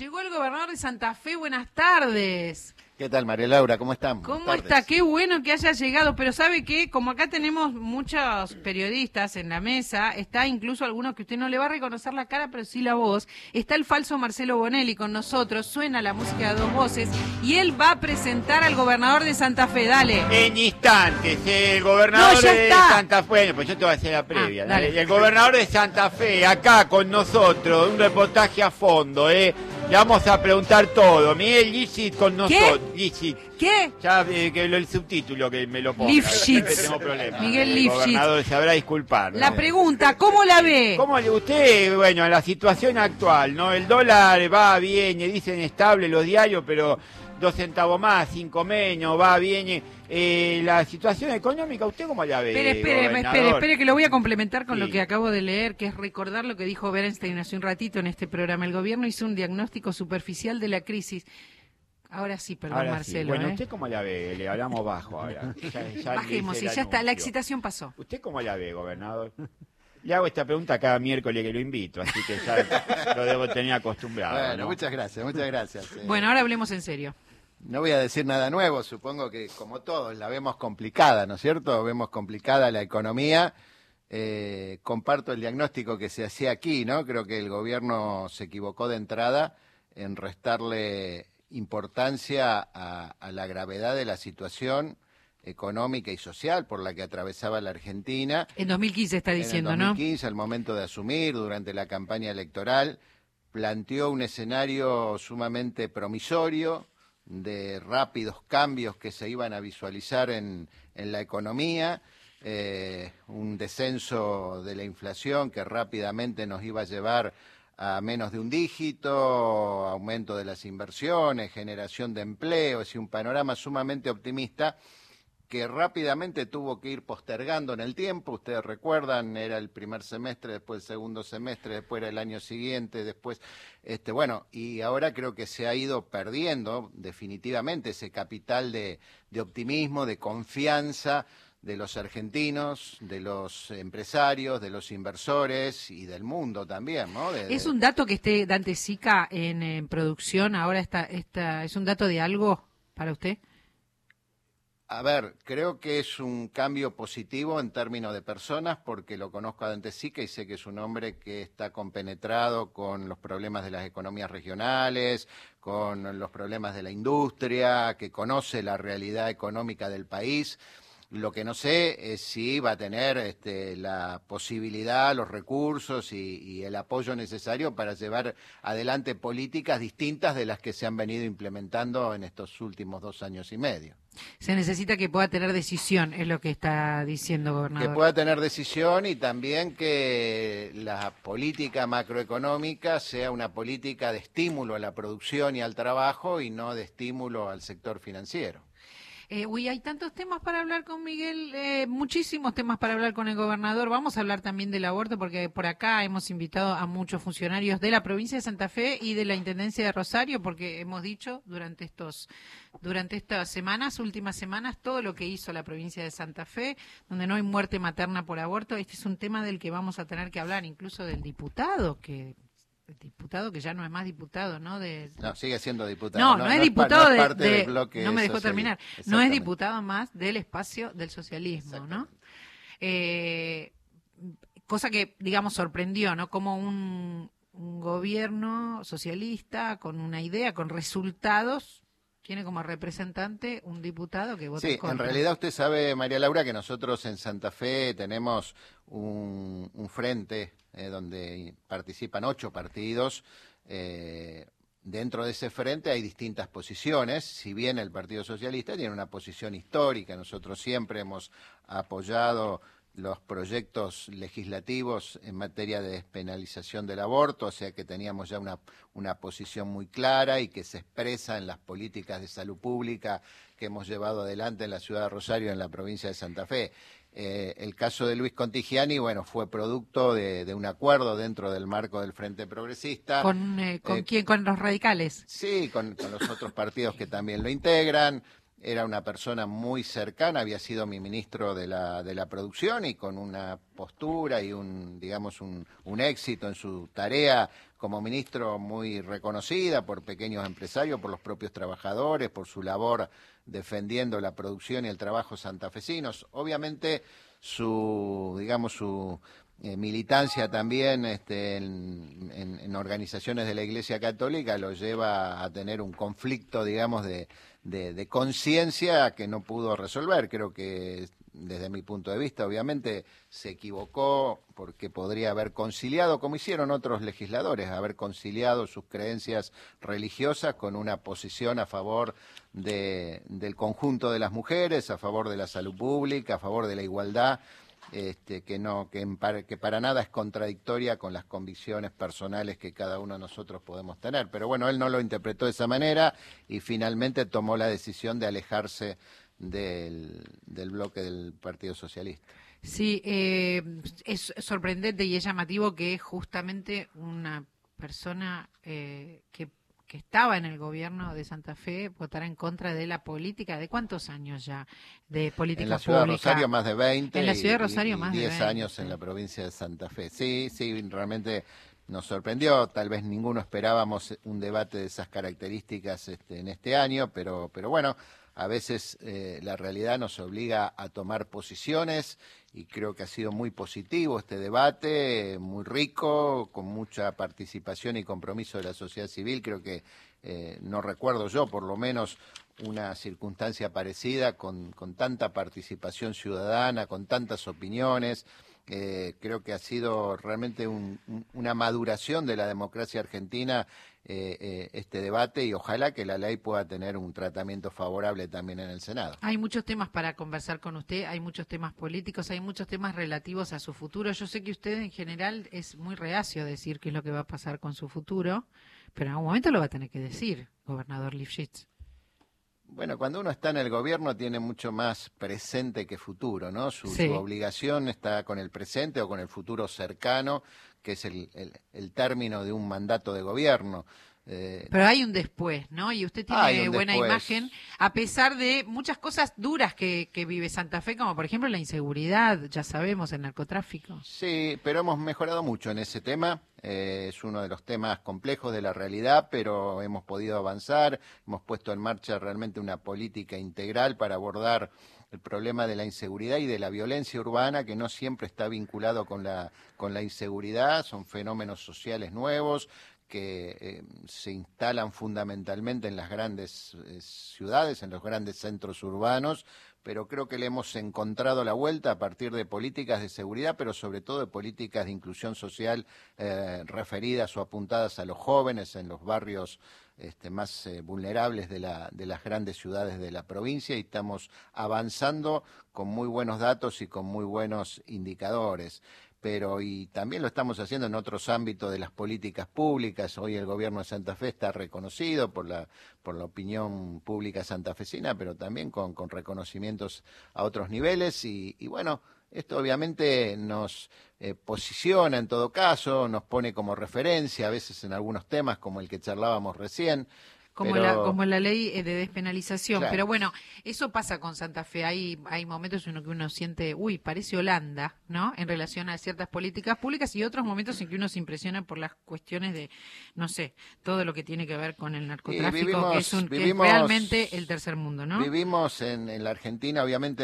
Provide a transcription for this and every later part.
llegó el gobernador de Santa Fe, buenas tardes. ¿Qué tal, María Laura? ¿Cómo están? ¿Cómo está? Qué bueno que haya llegado, pero ¿sabe qué? Como acá tenemos muchos periodistas en la mesa, está incluso algunos que usted no le va a reconocer la cara, pero sí la voz, está el falso Marcelo Bonelli con nosotros, suena la música de dos voces, y él va a presentar al gobernador de Santa Fe, dale. En instantes, el gobernador de Santa Fe, bueno, pues yo te voy a hacer la previa, el gobernador de Santa Fe, acá con nosotros, un reportaje a fondo, le vamos a preguntar todo. Miguel Lifshitz con nosotros. ¿Qué? Ya que el subtítulo que me lo ponga. Lifshitz. Tengo problemas. Miguel El gobernador Lifshitz. sabrá disculpar. La pregunta, ¿cómo la ve? ¿Cómo usted, bueno, en la situación actual, ¿no? El dólar va, viene, dicen estable los diarios, pero 2 centavos más, 5 menos, va, viene. La situación económica, ¿usted cómo la ve? Espere, que lo voy a complementar con lo que acabo de leer, que es recordar lo que dijo Berenstein hace un ratito en este programa. El gobierno hizo un diagnóstico superficial de la crisis. Ahora sí, perdón, ahora Marcelo. Sí. Bueno, ¿usted cómo la ve? Le hablamos bajo ahora. Ya bajemos, y ya está, la excitación pasó. ¿Usted cómo la ve, gobernador? Le hago esta pregunta cada miércoles que lo invito, así que ya lo debo tener acostumbrado. Bueno, ¿no? muchas gracias. Bueno, ahora hablemos en serio. No voy a decir nada nuevo, supongo que como todos la vemos complicada, ¿no es cierto? Vemos complicada la economía. Comparto el diagnóstico que se hacía aquí, ¿no? Creo que el gobierno se equivocó de entrada en restarle importancia a la gravedad de la situación económica y social por la que atravesaba la Argentina. En 2015 está diciendo, ¿no? En 2015, al momento de asumir, durante la campaña electoral, planteó un escenario sumamente promisorio, de rápidos cambios que se iban a visualizar en la economía, un descenso de la inflación que rápidamente nos iba a llevar a menos de un dígito, aumento de las inversiones, generación de empleo, es decir, un panorama sumamente optimista que rápidamente tuvo que ir postergando en el tiempo. Ustedes recuerdan, era el primer semestre, después el segundo semestre, después era el año siguiente, después, bueno, y ahora creo que se ha ido perdiendo definitivamente ese capital de optimismo, de confianza de los argentinos, de los empresarios, de los inversores y del mundo también, ¿no? ¿Es un dato que esté Dante Sica en producción ahora? ¿Es un dato de algo para usted? A ver, creo que es un cambio positivo en términos de personas, porque lo conozco a Dante Sica y sé que es un hombre que está compenetrado con los problemas de las economías regionales, con los problemas de la industria, que conoce la realidad económica del país. Lo que no sé es si va a tener la posibilidad, los recursos y el apoyo necesario para llevar adelante políticas distintas de las que se han venido implementando en estos últimos 2 años y medio. Se necesita que pueda tener decisión, es lo que está diciendo, gobernador. Que pueda tener decisión y también que la política macroeconómica sea una política de estímulo a la producción y al trabajo y no de estímulo al sector financiero. Hay tantos temas para hablar con Miguel, muchísimos temas para hablar con el gobernador. Vamos a hablar también del aborto, porque por acá hemos invitado a muchos funcionarios de la provincia de Santa Fe y de la Intendencia de Rosario, porque hemos dicho durante estas semanas, últimas semanas, todo lo que hizo la provincia de Santa Fe, donde no hay muerte materna por aborto. Este es un tema del que vamos a tener que hablar, incluso del diputado que ya no es más diputado, ¿no? No, sigue siendo diputado. No es diputado del bloque no me dejó terminar. No es diputado más del espacio del socialismo, ¿no? Cosa que, digamos, sorprendió, ¿no? Como un gobierno socialista con una idea, con resultados, tiene como representante un diputado que vota en contra. En realidad usted sabe, María Laura, que nosotros en Santa Fe tenemos un frente donde participan 8 partidos. Dentro de ese frente hay distintas posiciones, si bien el Partido Socialista tiene una posición histórica, nosotros siempre hemos apoyado los proyectos legislativos en materia de despenalización del aborto, o sea que teníamos ya una posición muy clara y que se expresa en las políticas de salud pública que hemos llevado adelante en la ciudad de Rosario, en la provincia de Santa Fe. El caso de Luis Contigiani, bueno, fue producto de un acuerdo dentro del marco del Frente Progresista. ¿Con quién? ¿Con los radicales? Sí, con los otros partidos que también lo integran. era una persona muy cercana, había sido mi ministro de la producción y con una postura y un éxito en su tarea como ministro muy reconocida por pequeños empresarios, por los propios trabajadores, por su labor defendiendo la producción y el trabajo santafesinos. Obviamente su militancia también en organizaciones de la Iglesia Católica lo lleva a tener un conflicto, digamos, de conciencia que no pudo resolver. Creo que desde mi punto de vista, obviamente, se equivocó porque podría haber conciliado, como hicieron otros legisladores, haber conciliado sus creencias religiosas con una posición a favor del conjunto de las mujeres, a favor de la salud pública, a favor de la igualdad, que para nada es contradictoria con las convicciones personales que cada uno de nosotros podemos tener. Pero bueno, él no lo interpretó de esa manera y finalmente tomó la decisión de alejarse del bloque del Partido Socialista. Sí, es sorprendente y es llamativo que justamente una persona que estaba en el gobierno de Santa Fe votara en contra de la política. ¿De cuántos años ya de política pública? En la ciudad de Rosario más de 20. En la ciudad de Rosario más de 10 años en la provincia de Santa Fe. Sí, realmente nos sorprendió. Tal vez ninguno esperábamos un debate de esas características en este año, pero bueno, a veces la realidad nos obliga a tomar posiciones y creo que ha sido muy positivo este debate, muy rico, con mucha participación y compromiso de la sociedad civil. Creo que no recuerdo yo, por lo menos, una circunstancia parecida con tanta participación ciudadana, con tantas opiniones. Creo que ha sido realmente una maduración de la democracia argentina este debate y ojalá que la ley pueda tener un tratamiento favorable también en el Senado. Hay muchos temas para conversar con usted, hay muchos temas políticos, hay muchos temas relativos a su futuro. Yo sé que usted en general es muy reacio a decir qué es lo que va a pasar con su futuro, pero en algún momento lo va a tener que decir, gobernador Lifshitz. Bueno, cuando uno está en el gobierno tiene mucho más presente que futuro, ¿no? Su obligación está con el presente o con el futuro cercano, que es el término de un mandato de gobierno. Pero hay un después, ¿no? Y usted tiene buena imagen, a pesar de muchas cosas duras que vive Santa Fe, como por ejemplo la inseguridad, ya sabemos, el narcotráfico. Sí, pero hemos mejorado mucho en ese tema. Es uno de los temas complejos de la realidad, pero hemos podido avanzar, hemos puesto en marcha realmente una política integral para abordar el problema de la inseguridad y de la violencia urbana, que no siempre está vinculado con la inseguridad, son fenómenos sociales nuevos que se instalan fundamentalmente en las grandes ciudades, en los grandes centros urbanos, pero creo que le hemos encontrado la vuelta a partir de políticas de seguridad, pero sobre todo de políticas de inclusión social referidas o apuntadas a los jóvenes en los barrios más vulnerables de las grandes ciudades de la provincia, y estamos avanzando con muy buenos datos y con muy buenos indicadores. Y también lo estamos haciendo en otros ámbitos de las políticas públicas. Hoy el gobierno de Santa Fe está reconocido por la opinión pública santafesina, pero también con reconocimientos a otros niveles y bueno, esto obviamente nos posiciona en todo caso, nos pone como referencia a veces en algunos temas como el que charlábamos recién. Como la ley de despenalización. Claro. Pero bueno, eso pasa con Santa Fe. Hay momentos en los que uno siente, parece Holanda, ¿no? En relación a ciertas políticas públicas, y otros momentos en que uno se impresiona por las cuestiones de, no sé, todo lo que tiene que ver con el narcotráfico, que es realmente el tercer mundo, ¿no? Vivimos en la Argentina, obviamente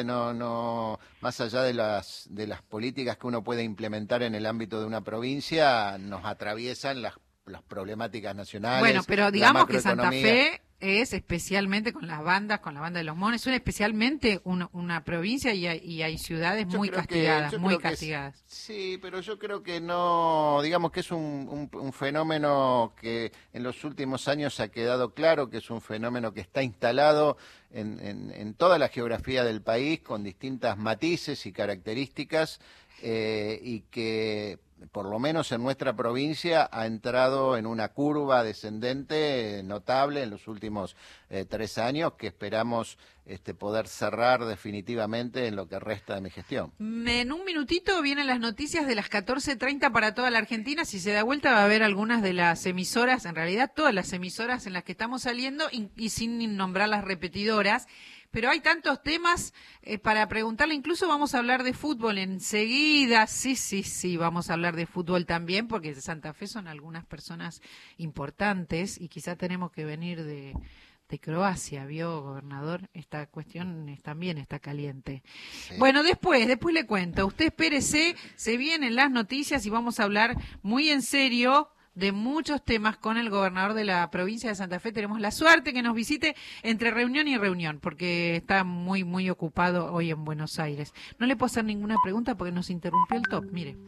no más allá de las políticas que uno puede implementar en el ámbito de una provincia, nos atraviesan las problemáticas nacionales. Bueno, pero digamos que Santa Fe es especialmente con la banda de los Mones, es especialmente una provincia y hay ciudades muy castigadas, Sí, pero yo creo que no, digamos que es un fenómeno que en los últimos años ha quedado claro que es un fenómeno que está instalado en toda la geografía del país con distintas matices y características y que por lo menos en nuestra provincia ha entrado en una curva descendente notable en los últimos 3 años que esperamos poder cerrar definitivamente en lo que resta de mi gestión. En un minutito vienen las noticias de las 14:30 para toda la Argentina. Si se da vuelta va a haber algunas de las emisoras, en realidad todas las emisoras en las que estamos saliendo y sin nombrar las repetidoras. pero hay tantos temas para preguntarle. Incluso vamos a hablar de fútbol enseguida. Sí, vamos a hablar de fútbol también, porque de Santa Fe son algunas personas importantes y quizá tenemos que venir de Croacia, ¿vio, gobernador? Esta cuestión también está caliente. Sí. Bueno, después le cuento. Usted espérese, se vienen las noticias y vamos a hablar muy en serio de muchos temas con el gobernador de la provincia de Santa Fe. Tenemos la suerte que nos visite entre reunión y reunión, porque está muy, muy ocupado hoy en Buenos Aires. No le puedo hacer ninguna pregunta porque nos interrumpió el top, mire.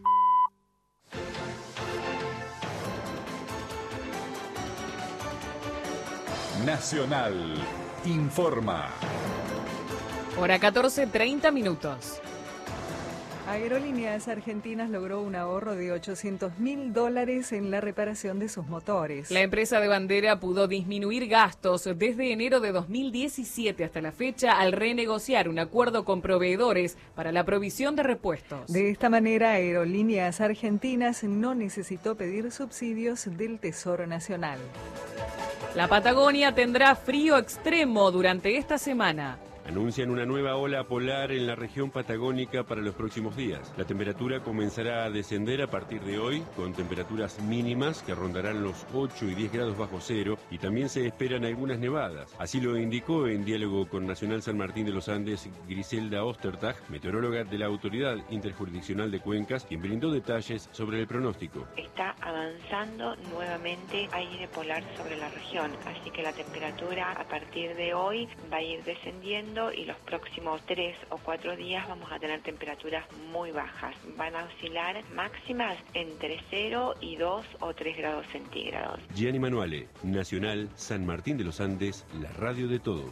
Nacional informa. Hora 14:30 minutos. Aerolíneas Argentinas logró un ahorro de $800.000 en la reparación de sus motores. La empresa de bandera pudo disminuir gastos desde enero de 2017 hasta la fecha al renegociar un acuerdo con proveedores para la provisión de repuestos. De esta manera, Aerolíneas Argentinas no necesitó pedir subsidios del Tesoro Nacional. La Patagonia tendrá frío extremo durante esta semana. Anuncian una nueva ola polar en la región patagónica para los próximos días. La temperatura comenzará a descender a partir de hoy, con temperaturas mínimas que rondarán los 8 y 10 grados bajo cero, y también se esperan algunas nevadas. Así lo indicó en diálogo con Nacional San Martín de los Andes Griselda Ostertag, meteoróloga de la Autoridad Interjurisdiccional de Cuencas, quien brindó detalles sobre el pronóstico. Está avanzando nuevamente aire polar sobre la región, así que la temperatura a partir de hoy va a ir descendiendo y los próximos 3 o 4 días vamos a tener temperaturas muy bajas. Van a oscilar máximas entre 0 y 2 o 3 grados centígrados. Gianni Manuale, Nacional San Martín de los Andes, la radio de todos.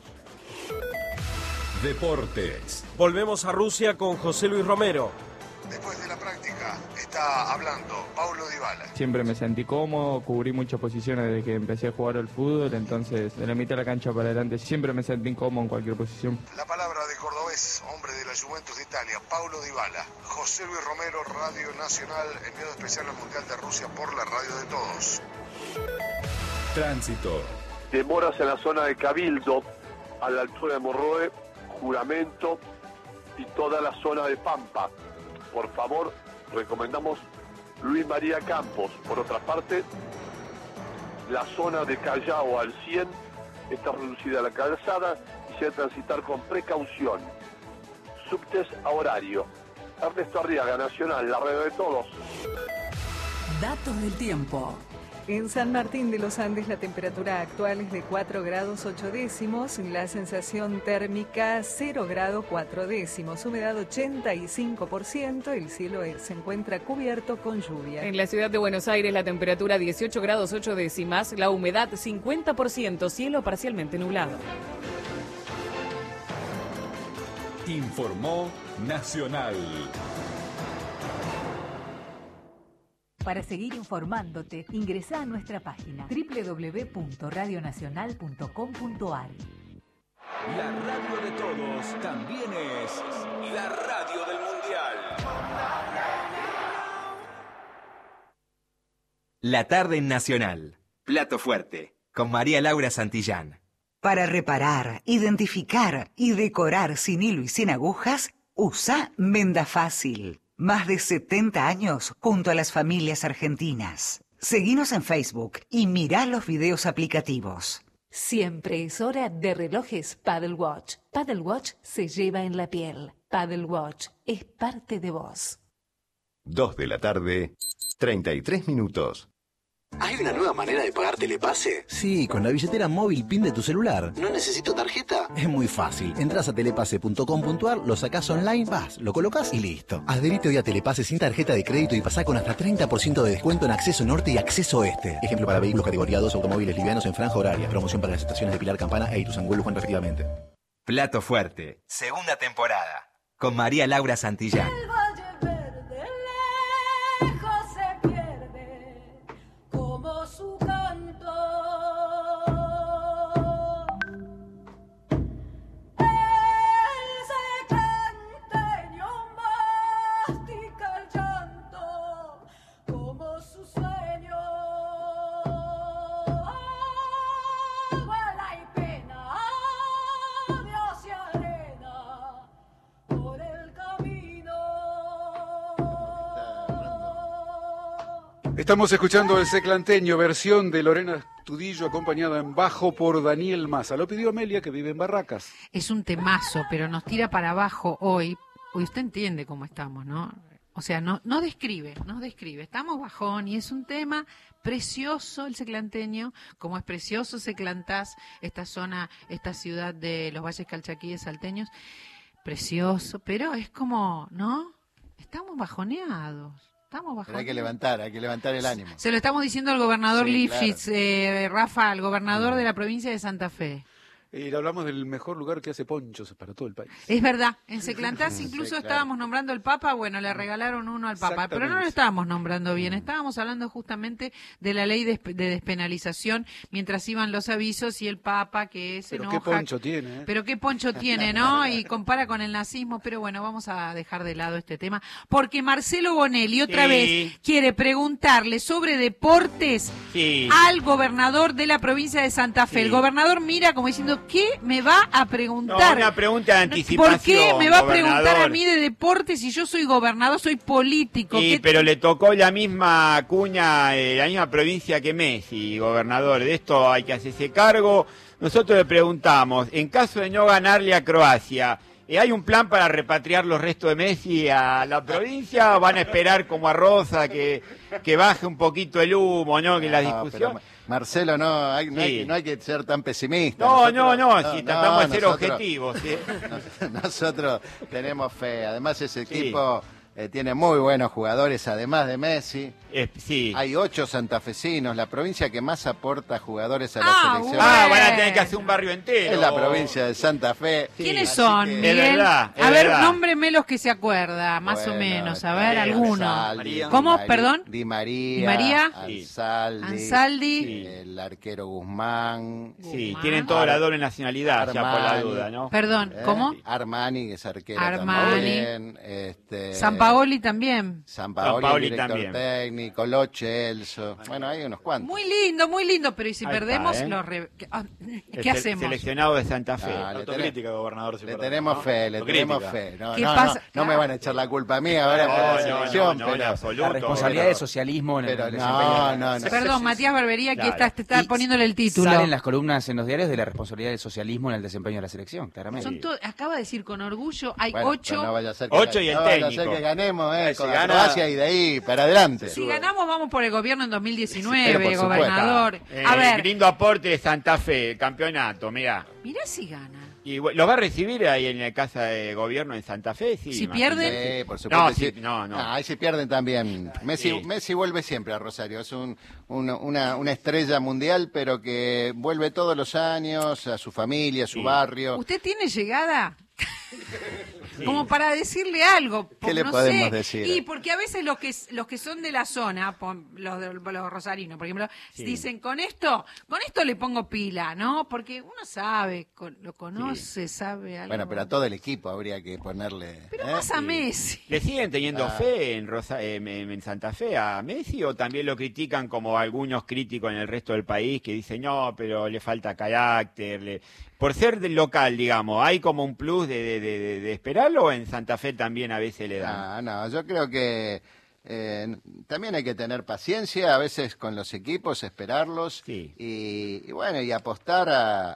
Deportes. Volvemos a Rusia con José Luis Romero. Después de la práctica está hablando Paulo Dybala. Siempre me sentí cómodo, cubrí muchas posiciones desde que empecé a jugar al fútbol, entonces de la mitad de la cancha para adelante siempre me sentí cómodo en cualquier posición. La palabra de cordobés, hombre de la Juventus de Italia, Paulo Dybala. José Luis Romero, Radio Nacional, enviado especial al Mundial de Rusia por la radio de todos. Tránsito. Demoras en la zona de Cabildo, a la altura de Morroe, Juramento y toda la zona de Pampa. Por favor, recomendamos Luis María Campos. Por otra parte, la zona de Callao al 100 está reducida a la calzada y se debe transitar con precaución. Subtes a horario. Ernesto Arriaga, Nacional, la radio de todos. Datos del tiempo. En San Martín de los Andes la temperatura actual es de 4 grados 8 décimos, la sensación térmica 0 grado 4 décimos, humedad 85%, el cielo se encuentra cubierto con lluvia. En la ciudad de Buenos Aires la temperatura 18 grados 8 décimas, la humedad 50%, cielo parcialmente nublado. Informó Nacional. Para seguir informándote, ingresá a nuestra página www.radionacional.com.ar. La radio de todos también es la radio del Mundial. La tarde en Nacional. Plato fuerte. Con María Laura Santillán. Para reparar, identificar y decorar sin hilo y sin agujas, usa Venda Fácil. Más de 70 años junto a las familias argentinas. Seguinos en Facebook y mirá los videos aplicativos. Siempre es hora de relojes Paddle Watch. Paddle Watch se lleva en la piel. Paddle Watch es parte de vos. 2 de la tarde, 33 minutos. ¿Hay una nueva manera de pagar Telepase? Sí, con la billetera móvil PIN de tu celular. ¿No necesito tarjeta? Es muy fácil. Entrás a telepase.com.ar, lo sacás online, vas, lo colocas y listo. Adherite hoy a Telepase sin tarjeta de crédito y pasá con hasta 30% de descuento en acceso norte y acceso oeste. Ejemplo para vehículos categoría 2, automóviles livianos en franja horaria. Promoción para las estaciones de Pilar Campana e Ituzaingó Luján respectivamente. Plato fuerte. Segunda temporada. Con María Laura Santillán. Estamos escuchando el Seclanteño, versión de Lorena Tudillo, acompañada en bajo por Daniel Massa. Lo pidió Amelia, que vive en Barracas. Es un temazo, pero nos tira para abajo hoy. Hoy usted entiende cómo estamos, ¿no? O sea, nos describe. Estamos bajón y es un tema precioso el Seclanteño, como es precioso Seclantás, esta zona, esta ciudad de los Valles Calchaquíes salteños. Precioso, pero es como, ¿no? Estamos bajoneados. Pero hay que levantar el ánimo. Se lo estamos diciendo al gobernador Lifshitz, claro. Rafa, al gobernador de la provincia de Santa Fe. Y hablamos del mejor lugar que hace ponchos para todo el país. Es verdad, en Seclantás incluso estábamos nombrando al Papa, bueno, le regalaron uno al Papa, pero no lo estábamos nombrando bien, estábamos hablando justamente de la ley de despenalización mientras iban los avisos y el Papa que se enoja. Pero qué poncho tiene, ¿eh? Pero qué poncho tiene, ¿no? Y compara con el nazismo, pero bueno, vamos a dejar de lado este tema, porque Marcelo Bonelli otra vez quiere preguntarle sobre deportes al gobernador de la provincia de Santa Fe. El gobernador mira como diciendo, ¿qué me va a preguntar? No, una pregunta de anticipación. ¿Por qué me va a preguntar gobernador? a mí de deportes si yo soy gobernador, soy político? Sí, pero le tocó la misma cuña, la misma provincia que Messi, gobernador. De esto hay que hacerse cargo. Nosotros le preguntamos, en caso de no ganarle a Croacia, ¿hay un plan para repatriar los restos de Messi a la provincia? ¿Van a esperar como a Rosa que baje un poquito el humo, ¿no? Que la discusión... Marcelo, no hay que ser tan pesimista. No, si tratamos de ser objetivos. ¿Sí? Nosotros tenemos fe. Además, ese equipo tiene muy buenos jugadores, además de Messi. Hay 8 santafesinos, la provincia que más aporta jugadores a la selección. Van a tener que hacer un barrio entero. Es la provincia de Santa Fe. ¿Quiénes son, Miguel? Es verdad. A ver, nómbreme los que se acuerda, más o menos. A ver, alguno. ¿Cómo? Perdón. Di María. Ansaldi. El arquero Guzmán. Sí, tienen toda la doble nacionalidad, ya por la duda, ¿no? Perdón, ¿cómo? Armani, que es arquero también. Sampaoli también. Sampaoli director técnico. Lo Celso, bueno, hay unos cuantos. Muy lindo, pero ¿y si perdemos los ¿qué hacemos? Seleccionado de Santa Fe. Autocrítica, gobernador. Le tenemos fe. ¿Qué pasa? No me van a echar la culpa a mí ahora por la selección, pero la responsabilidad del socialismo en el no. Perdón, Matías Barbería, aquí está poniéndole el título. Salen las columnas en los diarios de la responsabilidad del socialismo en el desempeño de la selección, claramente. Acaba de decir con orgullo, hay 8. No vaya a ser 8 y el técnico. No vaya a ser que ganemos, con Croacia y de ahí para adelante. Si ganamos, vamos por el gobierno en 2019, gobernador. A ver. Lindo aporte de Santa Fe, el campeonato, mirá. Mirá si gana. ¿Y lo va a recibir ahí en la casa de gobierno en Santa Fe? Sí, si pierden. Sí, por supuesto. No. Ahí si pierden también. Messi vuelve siempre a Rosario. Es una estrella mundial, pero que vuelve todos los años a su familia, a su barrio. ¿Usted tiene llegada? Como para decirle algo. ¿Qué le podemos decir? Y porque a veces los que son de la zona, los rosarinos, por ejemplo, dicen, con esto le pongo pila, ¿no? Porque uno sabe, lo conoce, sabe algo. Bueno, pero a todo el equipo habría que ponerle... Pero más a Messi. ¿Le siguen teniendo fe en Santa Fe a Messi o también lo critican como algunos críticos en el resto del país que dicen, no, pero le falta carácter, por ser del local, digamos, ¿hay como un plus de esperarlo o en Santa Fe también a veces le dan? No, yo creo que también hay que tener paciencia a veces con los equipos, esperarlos y bueno, y apostar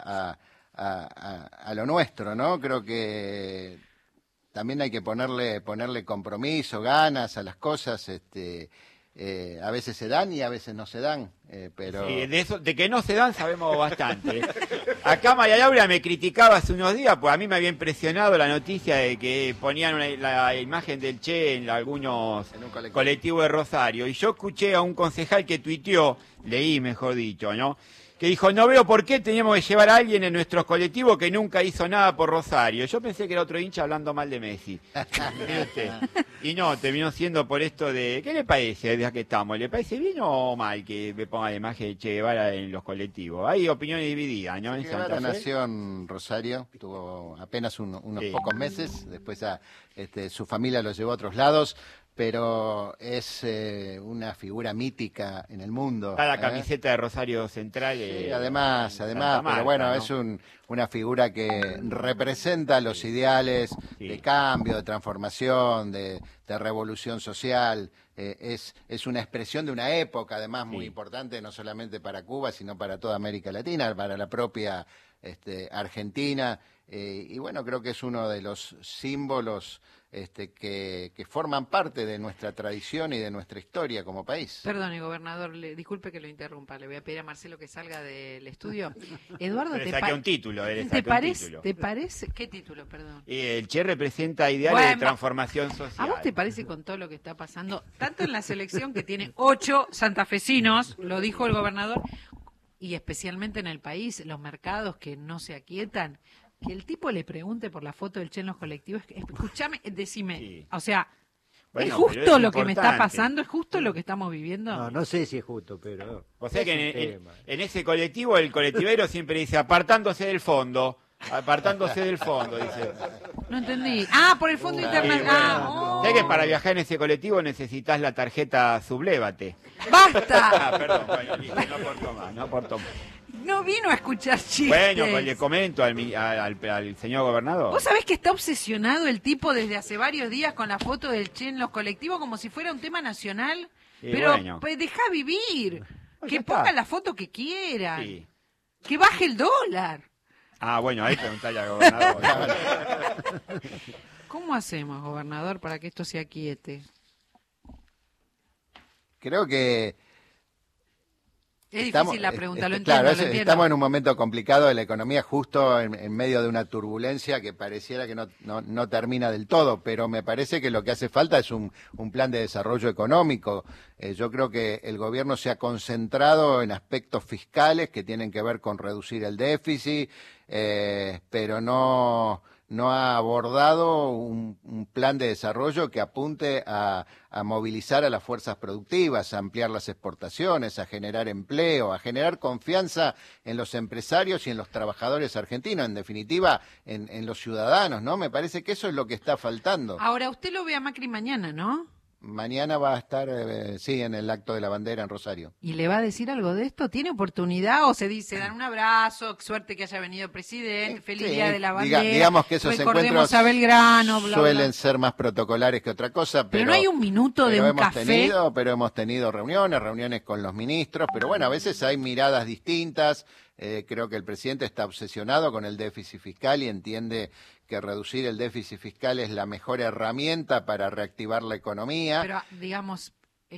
a lo nuestro, ¿no? Creo que también hay que ponerle compromiso, ganas a las cosas, a veces se dan y a veces no se dan, pero... Sí, de que no se dan sabemos bastante. Acá María Laura me criticaba hace unos días, pues a mí me había impresionado la noticia de que ponían la imagen del Che en algunos colectivos de Rosario, y yo escuché a un concejal que tuiteó, leí mejor dicho, ¿no?, que dijo, no veo por qué teníamos que llevar a alguien en nuestros colectivos que nunca hizo nada por Rosario. Yo pensé que era otro hincha hablando mal de Messi. Y no, terminó siendo por esto de... ¿Qué le parece desde que estamos? ¿Le parece bien o mal que me ponga la imagen de Che Guevara en los colectivos? Hay opiniones divididas, ¿no? En Santa Fe. Nació en Rosario, tuvo apenas unos pocos meses, después su familia lo llevó a otros lados, pero es una figura mítica en el mundo. Está la camiseta de Rosario Central. Sí, además, pero bueno, ¿no? Es una figura que representa los ideales de cambio, de transformación, de revolución social. es una expresión de una época, además muy importante, no solamente para Cuba, sino para toda América Latina, para la propia Argentina, y bueno, creo que es uno de los símbolos que forman parte de nuestra tradición y de nuestra historia como país. Perdone, gobernador, disculpe que lo interrumpa, le voy a pedir a Marcelo que salga del estudio. Eduardo, ¿te parece? ¿Qué título, perdón? El Che representa ideales de transformación social. ¿A vos te parece, con todo lo que está pasando, tanto en la selección que tiene 8 santafesinos, lo dijo el gobernador, y especialmente en el país, los mercados que no se aquietan, que el tipo le pregunte por la foto del Che en los colectivos? Escúchame, decime, o sea, bueno, ¿es justo lo que me está pasando? ¿Es justo lo que estamos viviendo? No sé si es justo, pero... O sea que en ese colectivo, el colectivero siempre dice, apartándose del fondo, dice. No entendí. Por el fondo internacional. ¿Sabes que para viajar en ese colectivo necesitas la tarjeta Sublévate? ¡Basta! Perdón, bueno, listo, no aporto más. No vino a escuchar chistes. Bueno, pues le comento al señor gobernador. ¿Vos sabés que está obsesionado el tipo desde hace varios días con la foto del Che en los colectivos como si fuera un tema nacional? Pero bueno, pues deja vivir. Que pongan la foto que quieran. Sí. Que baje el dólar. Bueno, ahí preguntale al gobernador. ¿Cómo hacemos, gobernador, para que esto se aquiete? Creo que... Es difícil la pregunta, lo entiendo. Claro, estamos en un momento complicado de la economía, justo en medio de una turbulencia que pareciera que no termina del todo, pero me parece que lo que hace falta es un plan de desarrollo económico. Yo creo que el gobierno se ha concentrado en aspectos fiscales que tienen que ver con reducir el déficit, pero no ha abordado un plan de desarrollo que apunte a movilizar a las fuerzas productivas, a ampliar las exportaciones, a generar empleo, a generar confianza en los empresarios y en los trabajadores argentinos, en definitiva, en los ciudadanos, ¿no? Me parece que eso es lo que está faltando. Ahora, usted lo ve a Macri mañana, ¿no? Mañana va a estar, en el acto de la bandera en Rosario. ¿Y le va a decir algo de esto? ¿Tiene oportunidad o se dice, dan un abrazo, suerte que haya venido el presidente, feliz día de la bandera? Digamos que esos encuentros a Belgrano, suelen ser más protocolares que otra cosa. Pero no hay un minuto de un café. Pero hemos tenido reuniones con los ministros, pero bueno, a veces hay miradas distintas. Creo que el presidente está obsesionado con el déficit fiscal y entiende que reducir el déficit fiscal es la mejor herramienta para reactivar la economía. Pero, digamos,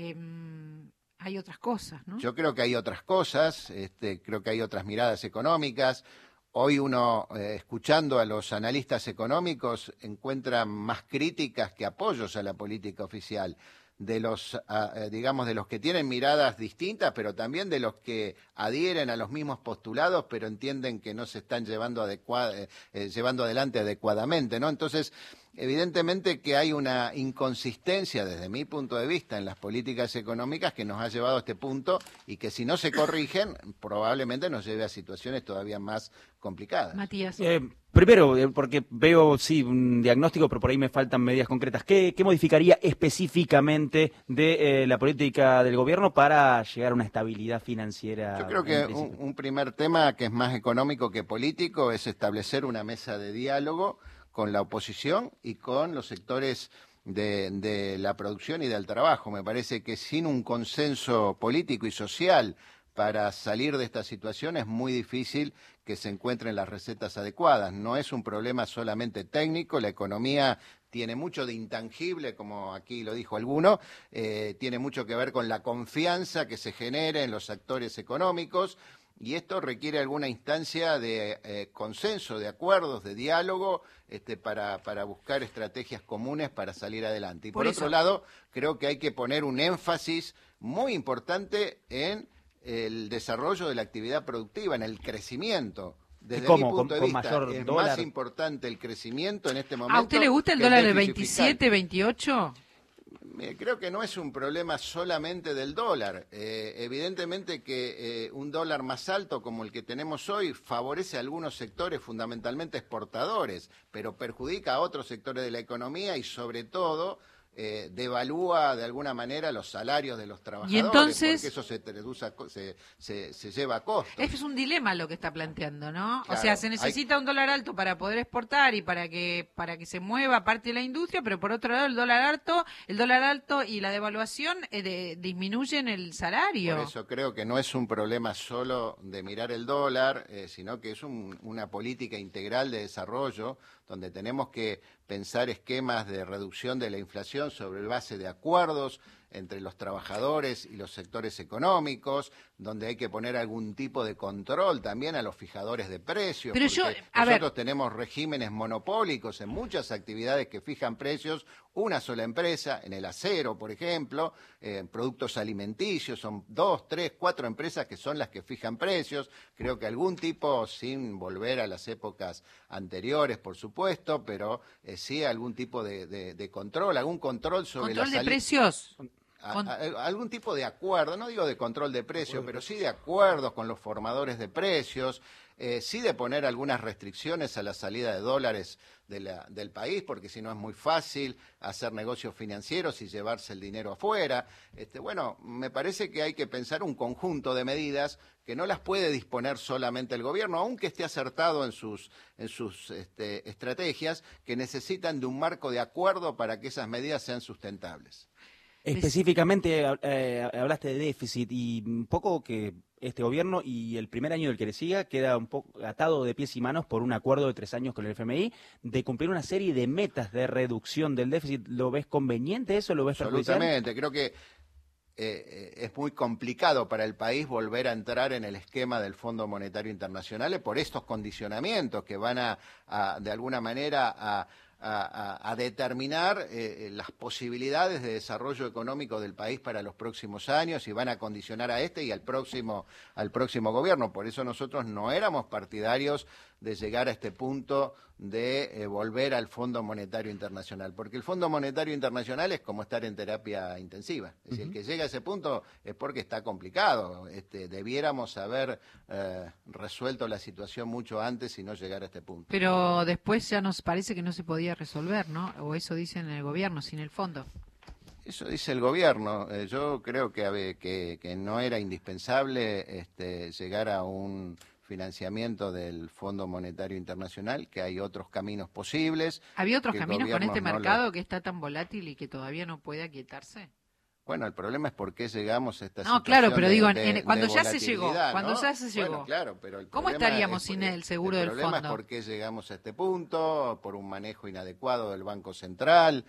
hay otras cosas, ¿no? Yo creo que hay otras cosas, creo que hay otras miradas económicas. Hoy uno, escuchando a los analistas económicos, encuentra más críticas que apoyos a la política oficial. De los que tienen miradas distintas, pero también de los que adhieren a los mismos postulados, pero entienden que no se están llevando adelante adecuadamente, ¿no? Entonces, evidentemente que hay una inconsistencia, desde mi punto de vista, en las políticas económicas que nos ha llevado a este punto y que si no se corrigen, probablemente nos lleve a situaciones todavía más complicadas. Matías. Primero, porque veo, un diagnóstico, pero por ahí me faltan medidas concretas. ¿Qué modificaría específicamente de la política del gobierno para llegar a una estabilidad financiera? Yo creo que un primer tema que es más económico que político es establecer una mesa de diálogo con la oposición y con los sectores de la producción y del trabajo. Me parece que sin un consenso político y social para salir de esta situación es muy difícil que se encuentren las recetas adecuadas. No es un problema solamente técnico, la economía tiene mucho de intangible, como aquí lo dijo alguno, tiene mucho que ver con la confianza que se genere en los actores económicos, y esto requiere alguna instancia de consenso, de acuerdos, de diálogo, para buscar estrategias comunes para salir adelante. Y por otro lado, creo que hay que poner un énfasis muy importante en el desarrollo de la actividad productiva, en el crecimiento. Desde mi punto de vista, es más importante el crecimiento en este momento. ¿A usted le gusta el dólar de 27, 28? Creo que no es un problema solamente del dólar. Evidentemente que un dólar más alto como el que tenemos hoy favorece a algunos sectores fundamentalmente exportadores, pero perjudica a otros sectores de la economía y sobre todo devalúa de alguna manera los salarios de los trabajadores, y entonces, porque eso se traduce se lleva a costos. Es un dilema lo que está planteando, ¿no? Claro, o sea, se necesita un dólar alto para poder exportar y para que se mueva parte de la industria, pero por otro lado el dólar alto y la devaluación disminuyen el salario. Por eso creo que no es un problema solo de mirar el dólar, sino que es una política integral de desarrollo donde tenemos que pensar esquemas de reducción de la inflación sobre base de acuerdos entre los trabajadores y los sectores económicos, donde hay que poner algún tipo de control también a los fijadores de precios, pero porque nosotros tenemos regímenes monopólicos en muchas actividades que fijan precios, una sola empresa, en el acero, por ejemplo, productos alimenticios, son 2, 3, 4 empresas que son las que fijan precios. Creo que algún tipo, sin volver a las épocas anteriores, por supuesto, pero sí algún tipo de control, algún control sobre ¿Control de precios? Algún tipo de acuerdo, no digo de control de precios, pero sí de acuerdos con los formadores de precios, sí de poner algunas restricciones a la salida de dólares del país, porque si no es muy fácil hacer negocios financieros y llevarse el dinero afuera. Bueno, me parece que hay que pensar un conjunto de medidas que no las puede disponer solamente el gobierno, aunque esté acertado en sus estrategias, que necesitan de un marco de acuerdo para que esas medidas sean sustentables. Específicamente hablaste de déficit y un poco que este gobierno y el primer año del que le siga queda un poco atado de pies y manos por un acuerdo de 3 años con el FMI de cumplir una serie de metas de reducción del déficit. ¿Lo ves conveniente eso? ¿Lo ves perjudicial? Absolutamente, creo que es muy complicado para el país volver a entrar en el esquema del Fondo Monetario Internacional por estos condicionamientos que van de alguna manera a determinar las posibilidades de desarrollo económico del país para los próximos años y van a condicionar a y al próximo gobierno. Por eso nosotros no éramos partidarios de llegar a este punto de volver al Fondo Monetario Internacional, porque el Fondo Monetario Internacional es como estar en terapia intensiva. Es decir, el que llega a ese punto es porque está complicado. Debiéramos haber resuelto la situación mucho antes y no llegar a este punto. Pero después ya nos parece que no se podía resolver, ¿no? O eso dicen en el gobierno, sin el fondo. Eso dice el gobierno. Yo creo que no era indispensable llegar a un financiamiento del Fondo Monetario Internacional, que hay otros caminos posibles. ¿Había otros caminos con este mercado que está tan volátil y que todavía no puede aquietarse? Bueno, el problema es por qué llegamos a esta situación. No, claro, pero digo, cuando ya se llegó, Bueno, claro, pero ¿cómo estaríamos sin el seguro del fondo? El problema es por qué llegamos a este punto, por un manejo inadecuado del Banco Central,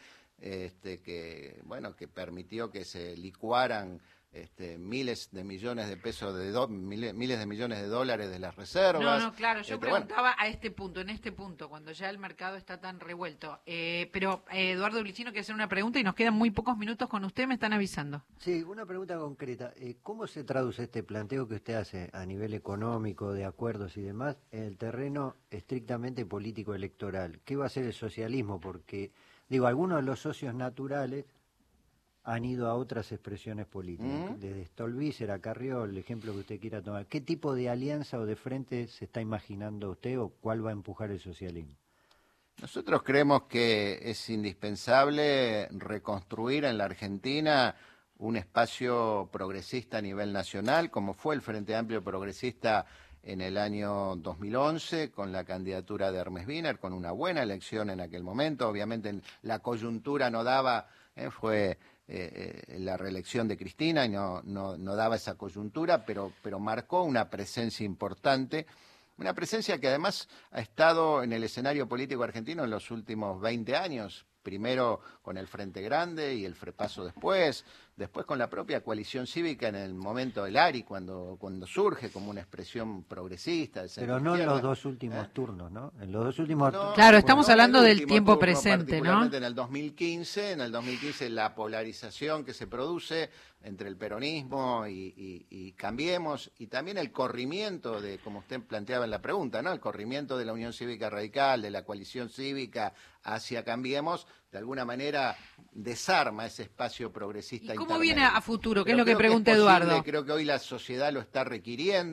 que permitió que se licuaran miles de millones de pesos, miles de millones de dólares de las reservas. No, claro, yo preguntaba en este punto, cuando ya el mercado está tan revuelto. Pero Eduardo Blicino quiere hacer una pregunta y nos quedan muy pocos minutos con usted, me están avisando. Sí, una pregunta concreta. ¿Cómo se traduce este planteo que usted hace a nivel económico, de acuerdos y demás, en el terreno estrictamente político-electoral? ¿Qué va a hacer el socialismo? Porque, algunos de los socios naturales han ido a otras expresiones políticas, desde Stolbizer a Carrió, el ejemplo que usted quiera tomar. ¿Qué tipo de alianza o de frente se está imaginando usted o cuál va a empujar el socialismo? Nosotros creemos que es indispensable reconstruir en la Argentina un espacio progresista a nivel nacional, como fue el Frente Amplio Progresista en el año 2011, con la candidatura de Hermes Wiener, con una buena elección en aquel momento. Obviamente la coyuntura no daba, fue la reelección de Cristina y no daba esa coyuntura, pero marcó una presencia importante, una presencia que además ha estado en el escenario político argentino en los últimos 20 años, primero con el Frente Grande y el Frepaso después con la propia coalición cívica en el momento del ARI, cuando surge como una expresión progresista. Pero no en los dos últimos turnos, ¿no? En los dos últimos turnos. Claro, estamos hablando del tiempo presente, ¿no? En el 2015 la polarización que se produce entre el peronismo y Cambiemos, y también el corrimiento de, como usted planteaba en la pregunta, ¿no? El corrimiento de la Unión Cívica Radical, de la coalición cívica hacia Cambiemos, de alguna manera desarma ese espacio progresista. ¿Y cómo viene a futuro? ¿Qué es lo que pregunta Eduardo? Creo que hoy la sociedad lo está requiriendo,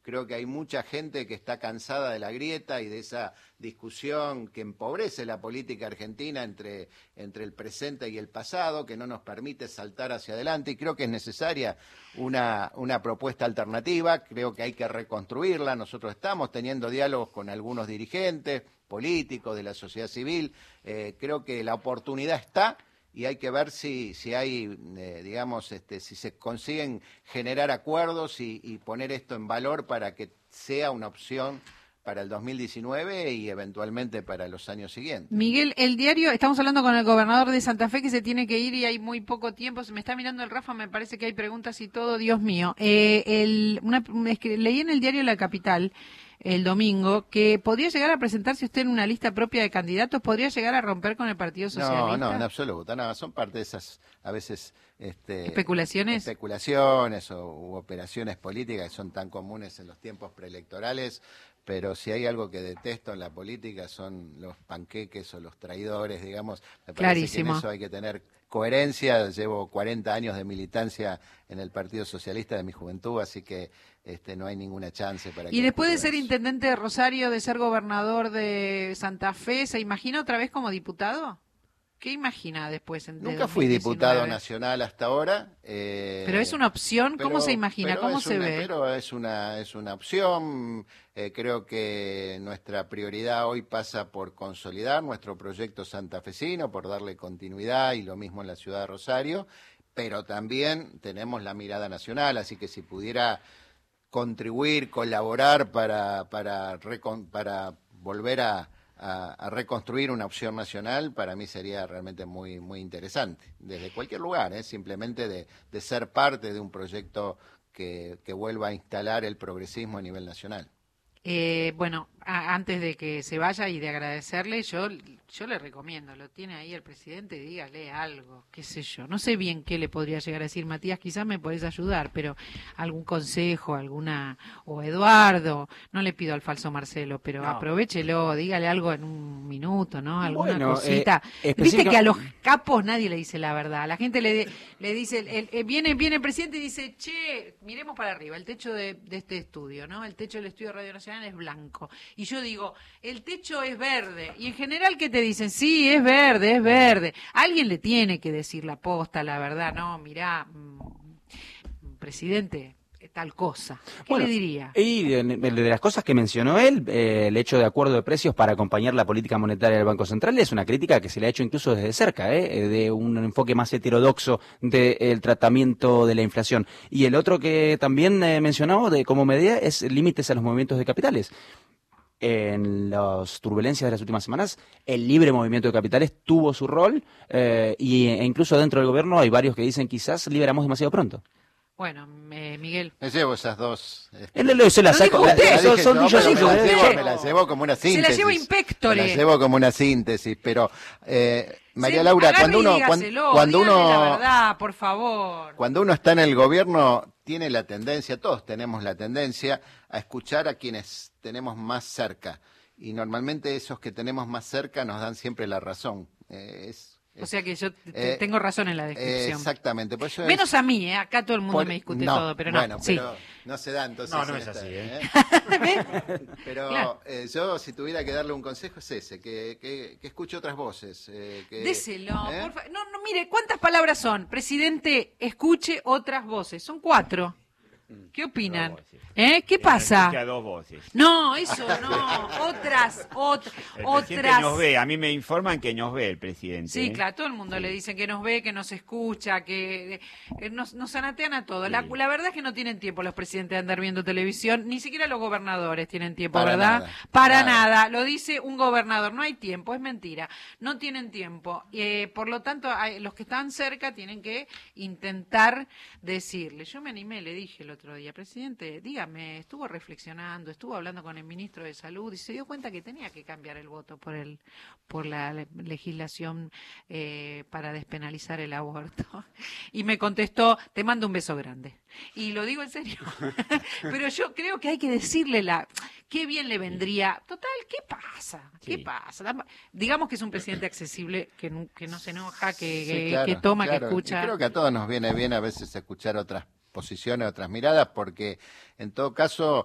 Creo que hay mucha gente que está cansada de la grieta y de esa discusión que empobrece la política argentina entre el presente y el pasado, que no nos permite saltar hacia adelante, y creo que es necesaria una propuesta alternativa. Creo que hay que reconstruirla. Nosotros estamos teniendo diálogos con algunos dirigentes políticos de la sociedad civil. Creo que la oportunidad está, y hay que ver si hay, si se consiguen generar acuerdos y poner esto en valor para que sea una opción para el 2019 y eventualmente para los años siguientes. Miguel, el diario, estamos hablando con el gobernador de Santa Fe que se tiene que ir y hay muy poco tiempo. Se me está mirando el Rafa, me parece que hay preguntas y todo, Dios mío. Leí en el diario La Capital el domingo que podría llegar a presentarse usted en una lista propia de candidatos, podría llegar a romper con el Partido Socialista. No, en absoluto, no, son parte de esas, a veces, especulaciones u operaciones políticas que son tan comunes en los tiempos preelectorales, pero si hay algo que detesto en la política son los panqueques o los traidores, digamos. Me parece Clarísimo. que en eso hay que tener coherencia. Llevo 40 años de militancia en el Partido Socialista de mi juventud, así que no hay ninguna chance para que... Y después de ser intendente de Rosario, de ser gobernador de Santa Fe, ¿se imagina otra vez como diputado? ¿Qué imagina después? Nunca fui diputado nacional hasta ahora. Pero es una opción, ¿cómo se imagina? ¿Cómo se ve? Pero es una opción. Creo que nuestra prioridad hoy pasa por consolidar nuestro proyecto santafesino, por darle continuidad, y lo mismo en la ciudad de Rosario, pero también tenemos la mirada nacional, así que si pudiera contribuir, colaborar para volver a reconstruir una opción nacional, para mí sería realmente muy, muy interesante, desde cualquier lugar, simplemente de ser parte de un proyecto que vuelva a instalar el progresismo a nivel nacional. Antes de que se vaya y de agradecerle, yo le recomiendo, lo tiene ahí el presidente, dígale algo, qué sé yo. No sé bien qué le podría llegar a decir Matías, quizás me podés ayudar, pero algún consejo, o Eduardo, no le pido al falso Marcelo, pero aprovéchelo, dígale algo en un minuto, ¿no? Alguna cosita. Viste que a los capos nadie le dice la verdad, a la gente le dice, viene el presidente y dice, che, miremos para arriba, el techo de este estudio, ¿no? El techo del estudio de Radio Nacional es blanco. Y yo digo, el techo es verde. Y en general, ¿qué te dicen? Sí, es verde, es verde. Alguien le tiene que decir la posta, la verdad. No, mirá, presidente, tal cosa. ¿Qué le diría? Y de las cosas que mencionó él, el hecho de acuerdo de precios para acompañar la política monetaria del Banco Central es una crítica que se le ha hecho incluso desde cerca, de un enfoque más heterodoxo del tratamiento de la inflación. Y el otro que también mencionó como medida es límites a los movimientos de capitales. En las turbulencias de las últimas semanas, el libre movimiento de capitales tuvo su rol, e incluso dentro del gobierno hay varios que dicen quizás liberamos demasiado pronto. Bueno, Miguel. Me llevo esas dos. Se las saco. Son dillositos. Me las llevo como una síntesis. Se las llevo impectore. Me las llevo como una síntesis, pero María Laura, cuando uno la verdad, por favor. Cuando uno está en el gobierno, tiene la tendencia, todos tenemos la tendencia a escuchar a quienes tenemos más cerca, y normalmente esos que tenemos más cerca nos dan siempre la razón. O sea que yo tengo razón en la descripción. Exactamente. Por eso menos a mí, acá todo el mundo me discute todo, pero no. Bueno, pero no se da entonces. No es así. Pero claro. Yo, si tuviera que darle un consejo, es ese, que escuche otras voces. Déselo, por favor. No, mire, ¿cuántas palabras son? Presidente, escuche otras voces. Son 4. ¿Qué opinan? ¿Qué pasa? Dos voces. No, eso no. Otras. El presidente nos ve. A mí me informan que nos ve el presidente. Sí, claro. Todo el mundo le dicen que nos ve, que nos escucha, que nos sanatean a todo. Sí. La verdad es que no tienen tiempo los presidentes de andar viendo televisión. Ni siquiera los gobernadores tienen tiempo, ¿verdad? Para nada. Lo dice un gobernador. No hay tiempo. Es mentira. No tienen tiempo. Por lo tanto, los que están cerca tienen que intentar decirle. Yo me animé, le dije el otro día, presidente, dígame, estuvo reflexionando, estuvo hablando con el ministro de Salud y se dio cuenta que tenía que cambiar el voto por la legislación para despenalizar el aborto. Y me contestó, te mando un beso grande. Y lo digo en serio. Pero yo creo que hay que decirle qué bien le vendría. Total, ¿qué pasa? ¿Qué pasa? Digamos que es un presidente accesible, que no se enoja, que toma, claro, que escucha. Y creo que a todos nos viene bien a veces escuchar otras posiciones, otras miradas, porque en todo caso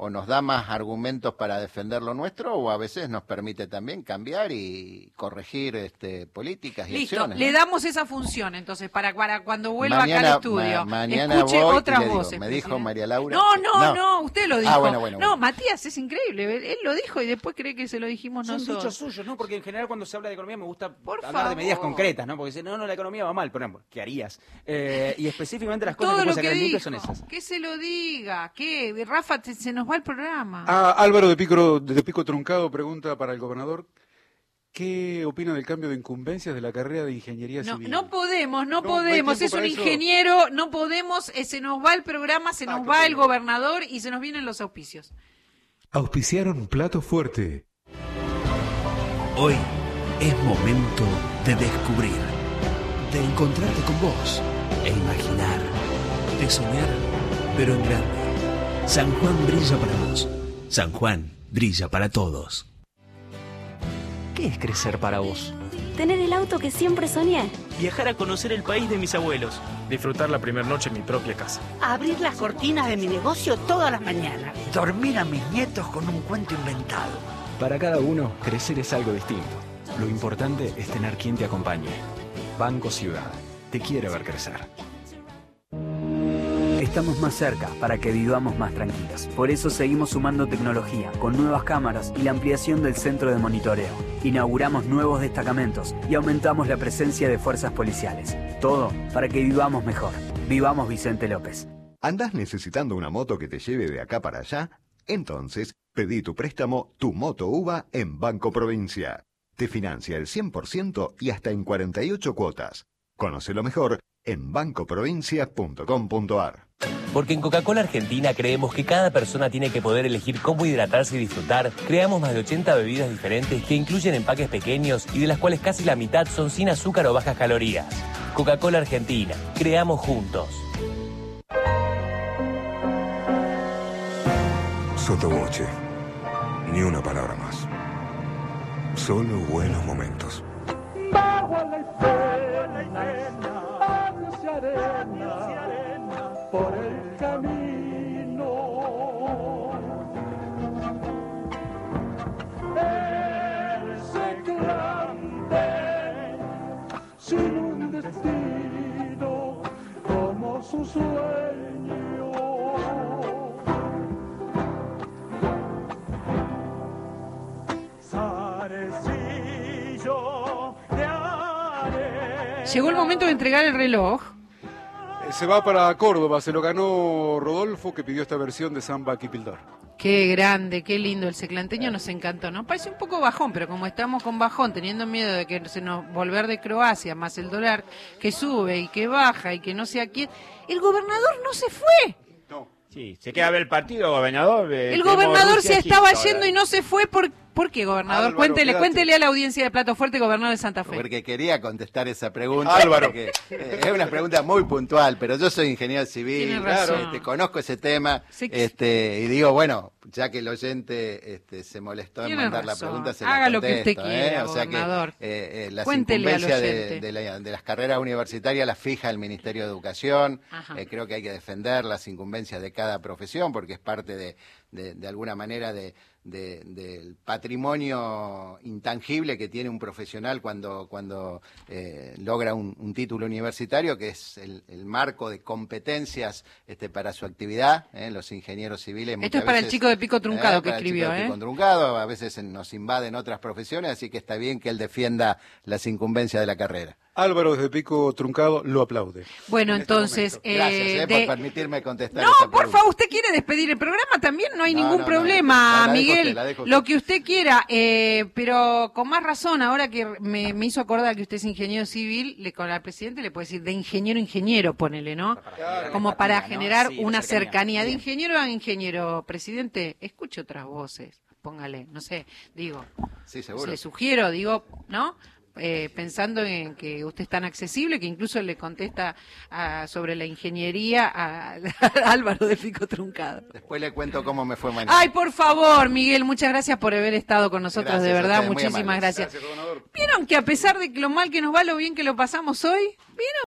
o nos da más argumentos para defender lo nuestro, o a veces nos permite también cambiar y corregir políticas y Listo, acciones. le damos esa función entonces para cuando vuelva acá al estudio. Mañana escuche voy otras y le digo, voces. me dijo María Laura. No, usted lo dijo. Bueno. No, Matías, es increíble. Él lo dijo y después cree que se lo dijimos Son nosotros. dichos suyos, ¿no? Porque en general cuando se habla de economía me gusta Por hablar de medidas favor. concretas, ¿no? Porque dicen, no, la economía va mal, por ejemplo, ¿qué harías? Y específicamente las cosas Todo que lo pueden sacar que en limpio dijo, son esas. que se lo diga, que Rafa, se nos va el programa. Álvaro de Pico Truncado pregunta para el gobernador, ¿qué opina del cambio de incumbencias de la carrera de Ingeniería Civil? No podemos, hay tiempo es un para eso. ingeniero, no podemos, se nos va el programa, se nos va el gobernador y se nos vienen los auspicios. Auspiciaron Plato Fuerte. Hoy es momento de descubrir, de encontrarte con vos e imaginar, de soñar, pero en grande. San Juan brilla para vos. San Juan brilla para todos. ¿Qué es crecer para vos? Tener el auto que siempre soñé. Viajar a conocer el país de mis abuelos. Disfrutar la primera noche en mi propia casa. Abrir las cortinas de mi negocio todas las mañanas. Dormir a mis nietos con un cuento inventado. Para cada uno, crecer es algo distinto. Lo importante es tener quien te acompañe. Banco Ciudad. Te quiere ver crecer. Estamos más cerca para que vivamos más tranquilos. Por eso seguimos sumando tecnología, con nuevas cámaras y la ampliación del centro de monitoreo. Inauguramos nuevos destacamentos y aumentamos la presencia de fuerzas policiales. Todo para que vivamos mejor. Vivamos Vicente López. ¿Andás necesitando una moto que te lleve de acá para allá? Entonces, pedí tu préstamo Tu Moto UVA en Banco Provincia. Te financia el 100% y hasta en 48 cuotas. Conócelo mejor en bancoprovincia.com.ar. Porque en Coca-Cola Argentina creemos que cada persona tiene que poder elegir cómo hidratarse y disfrutar. Creamos más de 80 bebidas diferentes que incluyen empaques pequeños y de las cuales casi la mitad son sin azúcar o bajas calorías. Coca-Cola Argentina. Creamos juntos. Sotoboche. Ni una palabra más. Solo buenos momentos. Bajo la escena, años y arena, por el camino. Él se grande, sin un destino, como su sueño. Llegó el momento de entregar el reloj. Se va para Córdoba, se lo ganó Rodolfo, que pidió esta versión de Samba Kipildor. Qué grande, qué lindo, el seclanteño nos encantó, ¿no? Parece un poco bajón, pero como estamos con bajón, teniendo miedo de que se nos volver de Croacia, más el dólar que sube y que baja y que no sé a quién, el gobernador no se fue. Sí, se queda a ver el partido, gobernador. El gobernador se estaba yendo y no se fue. ¿Por qué, gobernador? Álvaro, Cuéntele a la audiencia de Plato Fuerte, gobernador de Santa Fe. Porque quería contestar esa pregunta. Álvaro. Porque, es una pregunta muy puntual, pero yo soy ingeniero civil, Tiene razón. conozco ese tema, Sí. Y digo, bueno, ya que el oyente se molestó en Tiene mandar la razón. pregunta, se Haga la lo que usted contesto, quiera, O sea gobernador. que las Cuéntele al incumbencias oyente. de las carreras universitarias las fija el Ministerio de Educación. Ajá. Creo que hay que defender las incumbencias de cada profesión, porque es parte de alguna manera del patrimonio intangible que tiene un profesional cuando logra un título universitario, que es el marco de competencias para su actividad. Los ingenieros civiles Esto es para el chico de Pico Truncado que para el escribió, chico de Pico Truncado, a veces nos invaden otras profesiones, así que está bien que él defienda las incumbencias de la carrera. Álvaro desde Pico Truncado lo aplaude. Bueno, entonces... Gracias por permitirme contestar No, esa por pregunta. favor, ¿usted quiere despedir el programa también? No hay ningún no, problema, la dejo Miguel. usted, la dejo Lo usted. que usted quiera, pero con más razón, ahora que me hizo acordar que usted es ingeniero civil, con al presidente le puede decir de ingeniero, ponele, ¿no? Como para generar Sí, una cercanía. cercanía. De Bien. ingeniero a ingeniero, presidente, escuche otras voces, póngale, no sé, digo. Sí, seguro. Le sugiero, digo, ¿no? Pensando en que usted es tan accesible que incluso le contesta sobre la ingeniería a Álvaro de Pico Truncado. Después le cuento cómo me fue mañana. Ay, por favor, Miguel, muchas gracias por haber estado con nosotros, Gracias de a verdad, ustedes, muy muchísimas amables. gracias. ¿Vieron que a pesar de lo mal que nos va, lo bien que lo pasamos hoy? ¿Vieron?